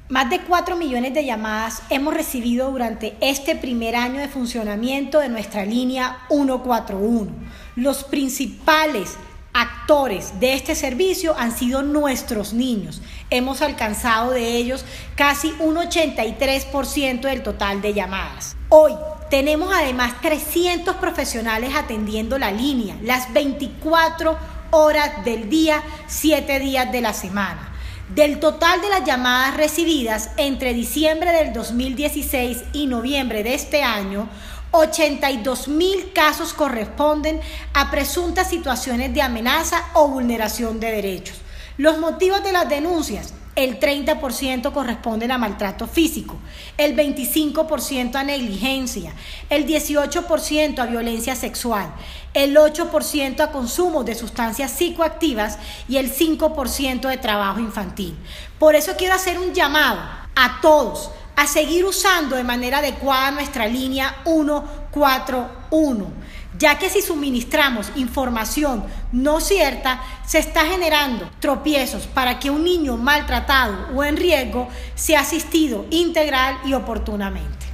Más de 4 millones de llamadas hemos recibido durante este primer año de funcionamiento de nuestra línea 141. Los principales actores de este servicio han sido nuestros niños. Hemos alcanzado de ellos casi un 83% del total de llamadas. Hoy tenemos además 300 profesionales atendiendo la línea, las 24 horas del día, 7 días de la semana. Del total de las llamadas recibidas entre diciembre del 2016 y noviembre de este año, 82,000 casos corresponden a presuntas situaciones de amenaza o vulneración de derechos. Los motivos de las denuncias: el 30% corresponden a maltrato físico, el 25% a negligencia, el 18% a violencia sexual, el 8% a consumo de sustancias psicoactivas y el 5% de trabajo infantil. Por eso quiero hacer un llamado a todos a seguir usando de manera adecuada nuestra línea 141, ya que si suministramos información no cierta, se está generando tropiezos para que un niño maltratado o en riesgo sea asistido integral y oportunamente.